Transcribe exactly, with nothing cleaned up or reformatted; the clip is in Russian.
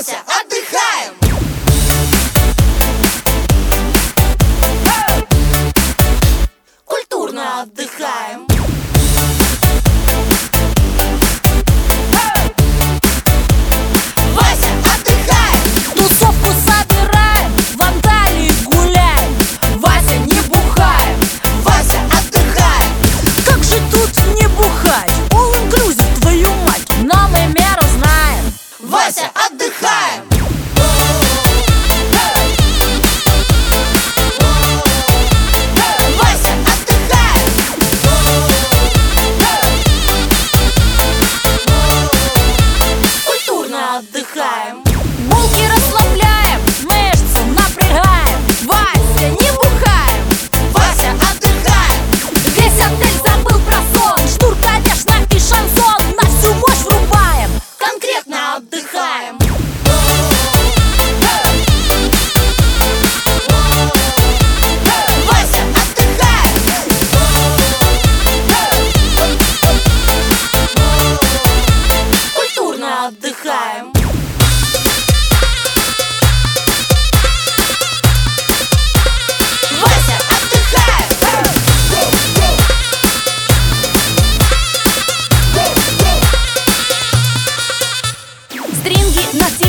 Вася, отдыхаем! Культурно отдыхаем! Вася, отдыхаем! Тусовку собираем, в Анталии гуляем. Вася, не бухаем! Вася, отдыхаем! Как же тут не бухать? All inclusive, твою мать, но мы меру знаем. Вася, отдыхаем! Вася, отдыхаем! Культурно отдыхаем! Булки расслабляем, мышцы напрягаем. Вася, не бухаем! Вася, отдыхаем! Весь отель забыл про сон. Штур, конечно, и шансон. На всю мощь врубаем. Конкретно отдыхаем! Вася, отдыхаем! Культурно отдыхаем! Вася, отдыхаем! Стринги на